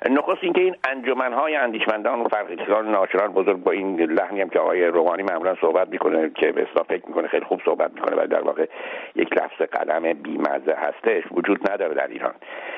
نخست اینکه این انجمن‌های اندیشمندان و فرهیختگان ناشران بزرگ با این لحنی هم که آقای روحانی معمولا صحبت میکنه که به اصطلاح فکر میکنه خیلی خوب صحبت میکنه و در واقع یک لفظ قلم بی‌مزه هستش وجود نداره در ایران.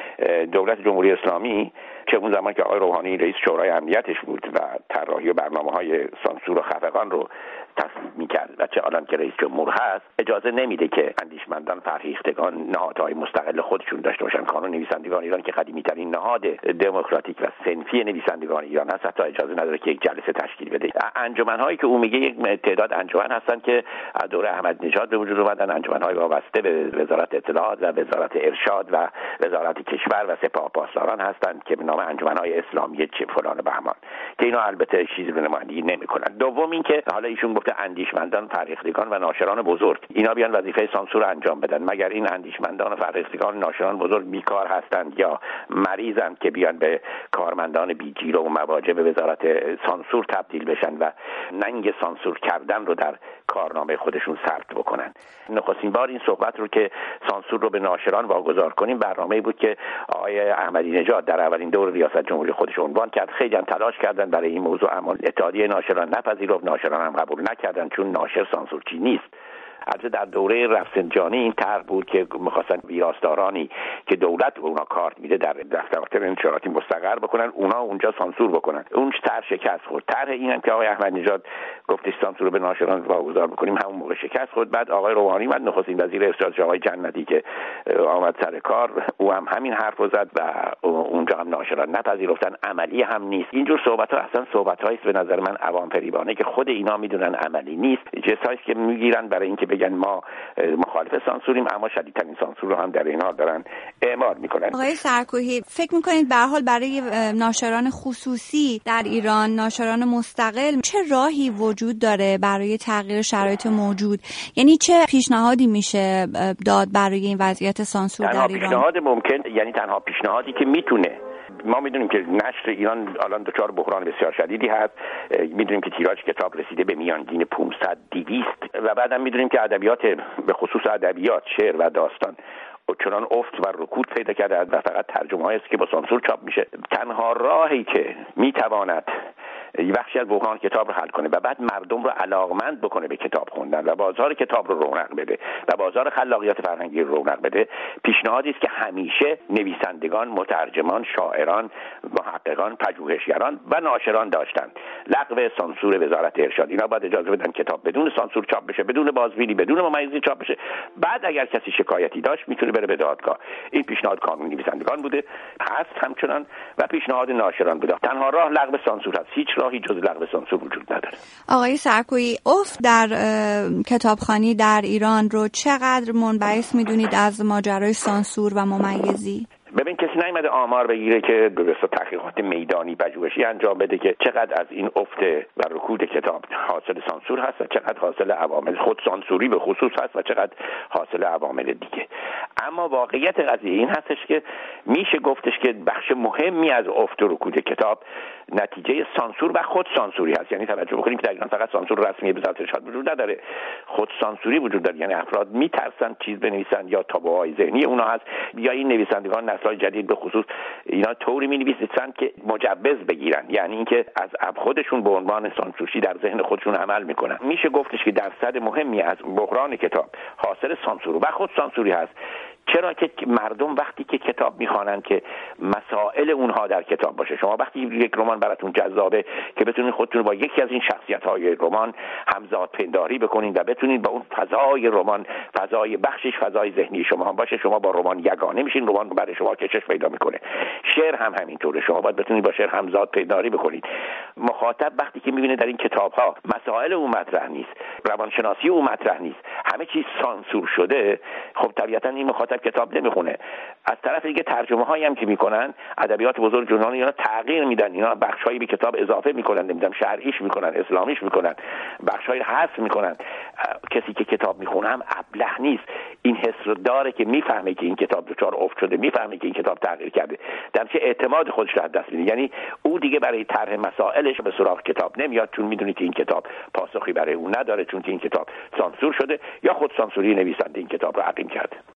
دولت جمهوری اسلامی چه اون زمان که آقای روحانی رئیس شورای امنیتش بود و طراحی و برنامه‌های سانسور و خفقان رو تصویب می‌کرد و چه الان که رئیس جمهور هست اجازه نمیده که اندیشمندان فرهیختگان نهادهای مستقل خودشون داشته باشن. کانون نویسندگان ایران که قدیمی‌ترین نهاد دموکراتیک و صنفی نویسندگان ایران هست حتی اجازه نداره که یک جلسه تشکیل بده. انجمن‌هایی که او میگه یک تعداد انجمن هستن که از دوره احمدی نژاد به وجود اومدن، انجمن‌های وابسته به وزارت اطلاعات و وزارت ارشاد و وزارت کشور و سپاه پاسداران هستند که به نام انجمن‌های اسلامی چه فلان بهمان که اینا البته چیزی رو نمایندگی نمی‌کنن. دوم اینکه حالا ایشون گفته اندیشمندان فرهیختگان و ناشران بزرگ اینا بیان وظیفه سانسور انجام بدن. مگر این اندیشمندان و فرهیختگان ناشران بزرگ بیکار هستند یا مریضند که بیان به کارمندان بی‌جیر و مواجب وزارت سانسور تبدیل بشن و ننگ سانسور کردن رو در کارنامه خودشون ثبت بکنن؟ نخستین بار این صحبت رو که سانسور رو به ناشران واگذار کنیم برنامه‌ای بود که آقای احمدی نژاد در اولین دور ریاست جمهوری خودش عنوان کرد. خیلی هم تلاش کردن برای این موضوع اما اتحادیه ناشران نپذیرفت، ناشران هم قبول نکردن چون ناشر سانسورچی نیست. البته در دوره رفسنجانی این طرح بود که می‌خواستن ویراستارانی که دولت به اونا کارت میده در دفتر انتشاراتی مستقر بکنن اونا اونجا سانسور بکنن. اون طرح شکست خورد. طرح اینم که آقای احمدی نژاد گفتش سانسور رو به ناشران واگذار بکنیم همون موقع شکست خورد. بعد آقای روحانی و نخستین وزیر ارشاد آقای جنتی که آمد سر کار او هم همین حرف رو زد و اونجا هم ناشران نپذیرفتن. عملی هم نیست. اینجور صحبت‌ها اصلا صحبت‌هایی است به نظر من عوام فریبانه که خود اینا میدونن عملی نیست. جسایی که میگیرن برای اینکه بگن ما مخالف سانسوریم اما شدیدترین سانسور رو هم در این حال دارن اعمال میکنن. آقای سرکوهی فکر میکنید به هر حال برای ناشران خصوصی در ایران، ناشران مستقل، چه راهی وجود داره برای تغییر شرایط موجود؟ یعنی چه پیشنهادی میشه داد برای این وضعیت سانسور در ایران؟ پیشنهاد ممکن، یعنی تنها پیشنهادی که میتونه، ما میدونیم که نشر ایران الان دچار بحران بسیار شدیدی هست. میدونیم که تیراژ کتاب رسیده به میانگین 500-200 و بعدم میدونیم که ادبیات به خصوص ادبیات شعر و داستان چنان افت و رکود پیدا کرده و فقط ترجمه‌هایی است که با سانسور چاپ میشه. تنها راهی که میتواند یه بخشی از بحران کتاب رو حل کنه و بعد مردم رو علاقمند بکنه به کتاب خوندن و بازار کتاب رو رونق بده و بازار خلاقیت فرهنگی رو رونق بده، پیشنهادی است که همیشه نویسندگان، مترجمان، شاعران، محققان، پژوهشگران و ناشران داشتن. لغو سانسور وزارت ارشاد. اینا باید اجازه بدن کتاب بدون سانسور چاپ بشه، بدون بازبینی، بدون ممیزی چاپ بشه. بعد اگر کسی شکایتی داشت میتونه بره به دادگاه. این پیشنهاد کانون نویسندگان بوده، هست همچنان، و پیشنهاد ناشران بوده. تنها راه لغو سانسور است. هیچ راهی جز لغو سانسور وجود نداره. آقای سرکویی، افت در کتابخوانی در ایران رو چقدر منبعث میدونید از ماجرای سانسور و ممیزی؟ ببین کسی نیامده آمار بگیره که درست تحقیقات میدانی پژوهشی انجام بده که چقدر از این افت و رکود کتاب حاصل سانسور هست و چقدر حاصل عوامل خود سانسوری به خصوص هست و چقدر حاصل عوامل دیگه. اما واقعیت قضیه این هستش که میشه گفتش که بخش مهمی از افت و رکود کتاب نتیجه سانسور و خود سانسوری هست. یعنی توجه بکنیم که در ایران فقط سانسور رسمی وزارت ارشاد وجود نداره، خود سانسوری وجود داره. یعنی افراد میترسن چیز بنویسن یا تابوهای ذهنی اونا هست، یا این نویسندگان نسل‌های جدید به خصوص اینا طوری می‌نویسن که مجوز بگیرن، یعنی اینکه از خودشون به عنوان سانسورشی در ذهن خودشون عمل میکنن. میشه گفتش که درصد مهمی از بحران کتاب حاصل سانسور و خود سانسوری هست. چرا که مردم وقتی که کتاب میخوانند که مسائل اونها در کتاب باشه، شما وقتی یک رمان براتون جذابه که بتونید خودتون با یکی از این شخصیت‌های رمان همزاد پنداری بکنید و بتونید با اون فضای رمان، فضای بخشش فضای ذهنی شما هم باشه، شما با رمان یگانه میشین، رمان برای شما کشش پیدا میکنه. شعر هم همینطوره، شما باید بتونید با شعر همزاد پنداری بکنید. مخاطب وقتی که میبینه در این کتاب‌ها مسائل اون مطرح نیست، روانشناسی اون مطرح نیست، همه چیز سانسور شده، خب طبیعتاً این مخاطب کتاب نمیخونه. از طرف دیگه ترجمه هایی هم که میکنن، ادبیات بزرگ جهان اینا تغییر میدن، اینا بخشایی به کتاب اضافه میکنن، نمیدونم شرعیش میکنن، اسلامیش میکنن، بخشای حذف میکنن. کسی که کتاب میخونه هم ابله نیست، این حس رو داره که میفهمه که این کتاب دچار افت شده، میفهمه که این کتاب تغییر کرده، در چه اعتماد خودش رو از دست میده. یعنی او دیگه برای طرح مسائلش به سراغ کتاب نمیاد، چون میدونه که این کتاب پاسخی برای اون نداره، چون که این کتاب سانسور شده یا خود سانسوری نویسنده این کتاب رو عقیم کرده.